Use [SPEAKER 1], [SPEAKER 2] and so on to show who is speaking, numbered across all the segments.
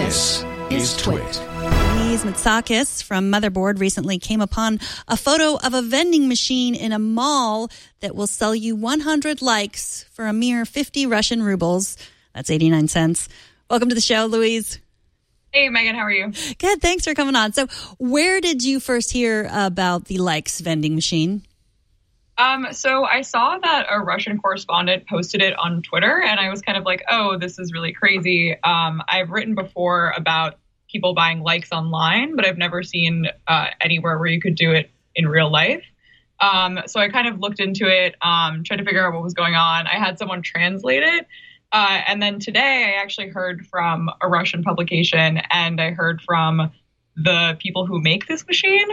[SPEAKER 1] This is Twit.
[SPEAKER 2] Louise Matsakis from Motherboard recently came upon a photo of a vending machine in a mall that will sell you 100 likes for a mere 50 Russian rubles. That's 89 cents. Welcome to the show, Louise.
[SPEAKER 3] Hey, Megan, how are you?
[SPEAKER 2] Good, thanks for coming on. So where did you first hear about the likes vending machine?
[SPEAKER 3] So I saw that a Russian correspondent posted it on Twitter, and I was kind of like, oh, this is really crazy. I've written before about people buying likes online, but I've never seen anywhere where you could do it in real life. So I kind of looked into it, tried to figure out what was going on. I had someone translate it. And then today I actually heard from a Russian publication, and I heard from the people who make this machine.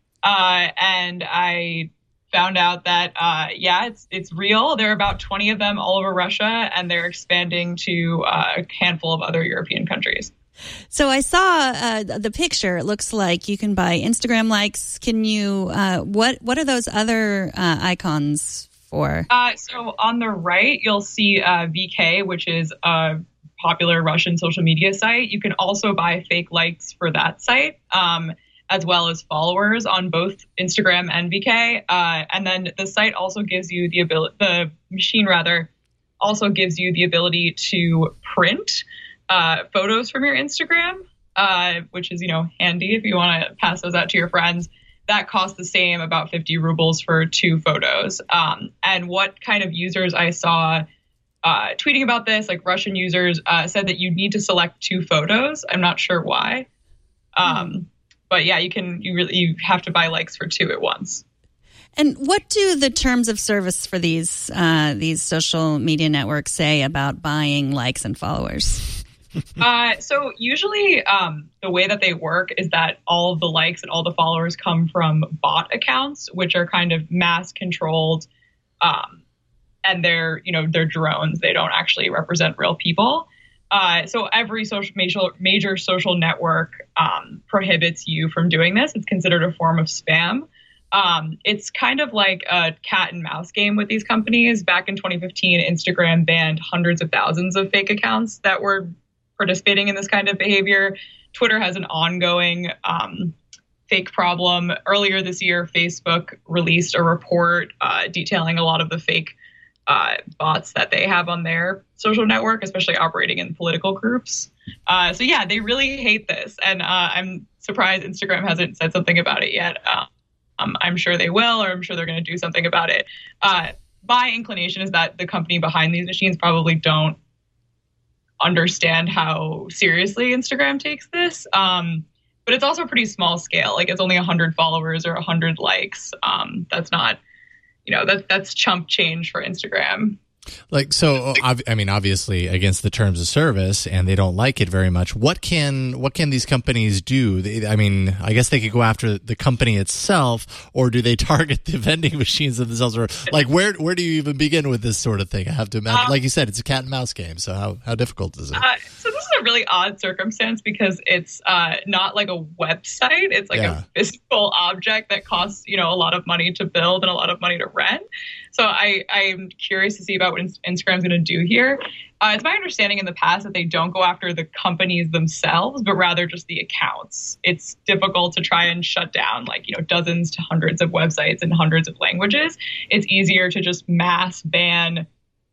[SPEAKER 3] And I found out that, it's real. There are about 20 of them all over Russia, and they're expanding to a handful of other European countries.
[SPEAKER 2] So I saw the picture. It looks like you can buy Instagram likes. Can you, what are those other icons for?
[SPEAKER 3] So on the right, you'll see VK, which is a popular Russian social media site. You can also buy fake likes for that site, as well as followers on both Instagram and VK. And then the site also gives you the machine also gives you the ability to print photos from your Instagram, which is, handy if you want to pass those out to your friends. That costs the same, about 50 rubles for 2 photos. And what kind of users I saw tweeting about this, like Russian users, said that you need to select 2 photos. I'm not sure why. But yeah, you have to buy likes for 2 at once.
[SPEAKER 2] And what do the terms of service for these social media networks say about buying likes and followers?
[SPEAKER 3] So usually the way that they work is that all of the likes and all the followers come from bot accounts, which are kind of mass controlled. And they're drones. They don't actually represent real people. So every major social network prohibits you from doing this. It's considered a form of spam. It's kind of like a cat and mouse game with these companies. Back in 2015, Instagram banned hundreds of thousands of fake accounts that were participating in this kind of behavior. Twitter has an ongoing fake problem. Earlier this year, Facebook released a report detailing a lot of the fake bots that they have on their social network, especially operating in political groups. So yeah, they really hate this. And I'm surprised Instagram hasn't said something about it yet. I'm sure they will, or I'm sure they're going to do something about it. My inclination is that the company behind these machines probably don't understand how seriously Instagram takes this. But it's also pretty small scale. Like, it's only 100 followers or 100 likes. That's not, that's chump change for Instagram.
[SPEAKER 1] Obviously against the terms of service, and they don't like it very much. What can these companies do? I guess they could go after the company itself, or do they target the vending machines themselves? Or where do you even begin with this sort of thing? I have to imagine, like you said, it's a cat and mouse game. So how difficult is it?
[SPEAKER 3] So this is a really odd circumstance because it's not like a website. It's like a physical object that costs a lot of money to build and a lot of money to rent. So I'm curious to see about what Instagram's going to do here. It's my understanding in the past that they don't go after the companies themselves, but rather just the accounts. It's difficult to try and shut down dozens to hundreds of websites in hundreds of languages. It's easier to just mass ban,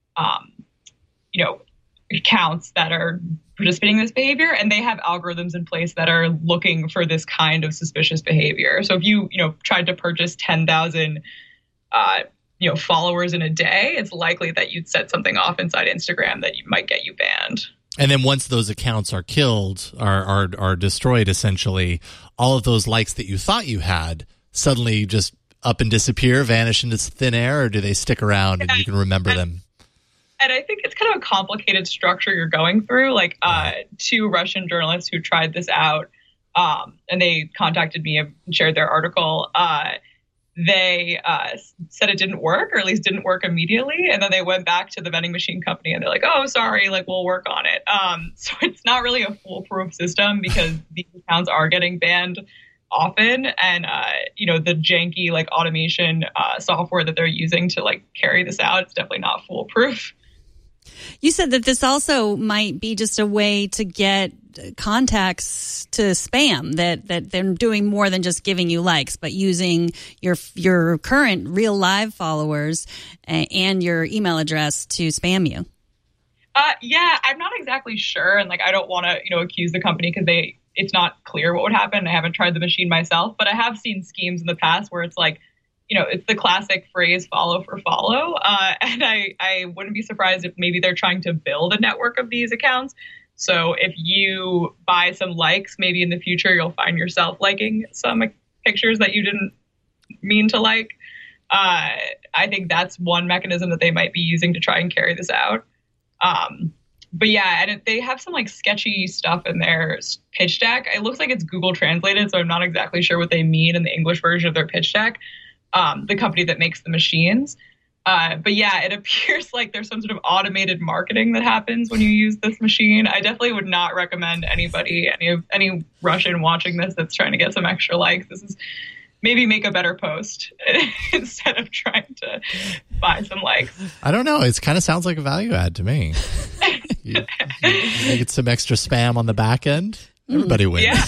[SPEAKER 3] accounts that are participating in this behavior, and they have algorithms in place that are looking for this kind of suspicious behavior. So if you tried to purchase 10,000 followers in a day, it's likely that you'd set something off inside Instagram that might get you banned.
[SPEAKER 1] And then once those accounts are killed, are destroyed, essentially, all of those likes that you thought you had suddenly just up and disappear, vanish into thin air, or do they stick around and you can remember them?
[SPEAKER 3] And I think it's kind of a complicated structure you're going through. 2 Russian journalists who tried this out, and they contacted me and shared their article. They said it didn't work, or at least didn't work immediately. And then they went back to the vending machine company and they're like, oh, sorry, we'll work on it. So it's not really a foolproof system because these accounts are getting banned often. And, the janky automation software that they're using to carry this out, it's definitely not foolproof.
[SPEAKER 2] You said that this also might be just a way to get contacts to spam, that they're doing more than just giving you likes, but using your current real live followers and your email address to spam you.
[SPEAKER 3] Yeah, I'm not exactly sure. And like, I don't want to, accuse the company because it's not clear what would happen. I haven't tried the machine myself, but I have seen schemes in the past where it's like, it's the classic phrase follow for follow. And I wouldn't be surprised if maybe they're trying to build a network of these accounts. So if you buy some likes, maybe in the future, you'll find yourself liking some pictures that you didn't mean to like. I think that's one mechanism that they might be using to try and carry this out. But yeah, and they have some like sketchy stuff in their pitch deck. It looks like it's Google translated, so I'm not exactly sure what they mean in the English version of their pitch deck. The company that makes the machines. But yeah, it appears like there's some sort of automated marketing that happens when you use this machine. I definitely would not recommend anybody, any Russian watching this that's trying to get some extra likes. This is maybe make a better post instead of trying to buy some likes.
[SPEAKER 1] I don't know. It kind of sounds like a value add to me. you get some extra spam on the back end. Everybody wins.
[SPEAKER 3] Yeah,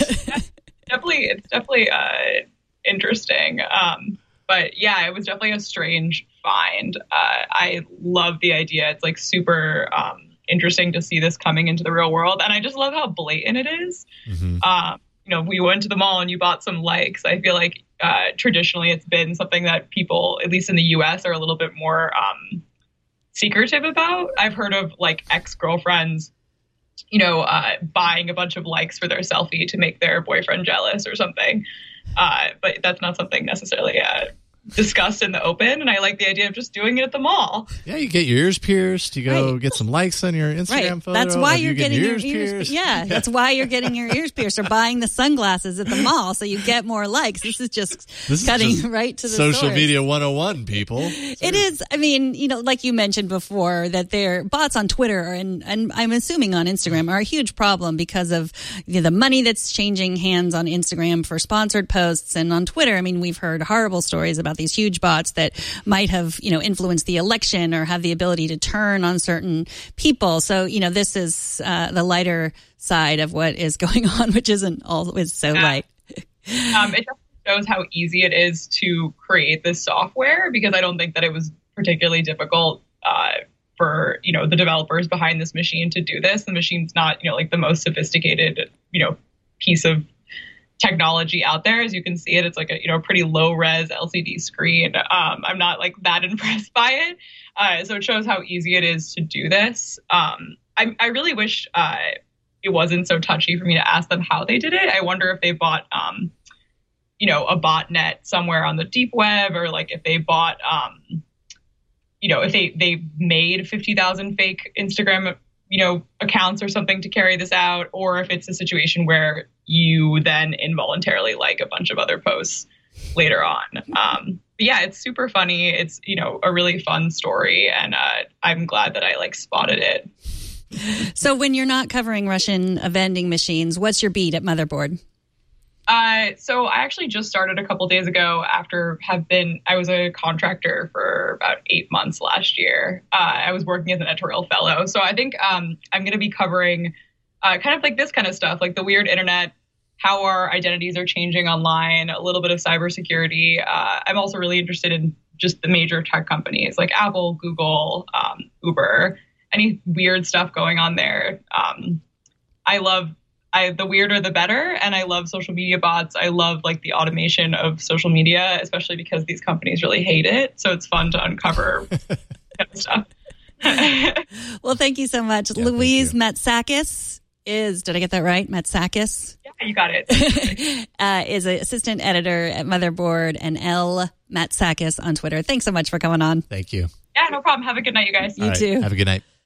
[SPEAKER 3] it's definitely interesting. But yeah, it was definitely a strange find. I love the idea. It's like super interesting to see this coming into the real world. And I just love how blatant it is. Mm-hmm. We went to the mall and you bought some likes. I feel like traditionally it's been something that people, at least in the US, are a little bit more secretive about. I've heard of like ex-girlfriends, buying a bunch of likes for their selfie to make their boyfriend jealous or something. But that's not something necessarily discussed in the open. And I like the idea of just doing it at the mall.
[SPEAKER 1] Yeah, you get your ears pierced. You go get some likes on your Instagram photo.
[SPEAKER 2] That's why you're getting your ears pierced. Yeah, that's why you're getting your ears pierced or buying the sunglasses at the mall so you get more likes. This is just cutting right to the
[SPEAKER 1] social
[SPEAKER 2] source.
[SPEAKER 1] Media 101, people.
[SPEAKER 2] It is. I mean, like you mentioned before, that they're bots on Twitter and I'm assuming on Instagram are a huge problem because of the money that's changing hands on Instagram for sponsored posts and on Twitter. I mean, we've heard horrible stories about these huge bots that might have, influenced the election or have the ability to turn on certain people. So, this is the lighter side of what is going on, which isn't always so light.
[SPEAKER 3] It just shows how easy it is to create this software, because I don't think that it was particularly difficult for, the developers behind this machine to do this. The machine's not, like the most sophisticated, piece of technology out there. As you can see it's like a pretty low res LCD screen. I'm not like that impressed by it. So it shows how easy it is to do this. I really wish it wasn't so touchy for me to ask them how they did it. I wonder if they bought a botnet somewhere on the deep web, or like if they bought if they made 50,000 fake Instagram accounts or something to carry this out, or if it's a situation where you then involuntarily like a bunch of other posts later on. But yeah, it's super funny. It's, a really fun story, and I'm glad that I spotted it.
[SPEAKER 2] So when you're not covering Russian vending machines, what's your beat at Motherboard?
[SPEAKER 3] So I actually just started a couple days ago after I was a contractor for about 8 months last year. I was working as an editorial fellow. So I think I'm going to be covering kind of like this kind of stuff, like the weird internet, how our identities are changing online, a little bit of cybersecurity. I'm also really interested in just the major tech companies like Apple, Google, Uber, any weird stuff going on there. The weirder the better, and I love social media bots. I love the automation of social media, especially because these companies really hate it. So it's fun to uncover kind of stuff.
[SPEAKER 2] Well, thank you so much. Yeah, Louise Matsakis did I get that right? Matsakis?
[SPEAKER 3] Yeah, you got it.
[SPEAKER 2] Is an assistant editor at Motherboard, and L Matsakis on Twitter. Thanks so much for coming on.
[SPEAKER 1] Thank you.
[SPEAKER 3] Yeah, no problem. Have a good night, you guys.
[SPEAKER 2] You too.
[SPEAKER 1] Have a good night.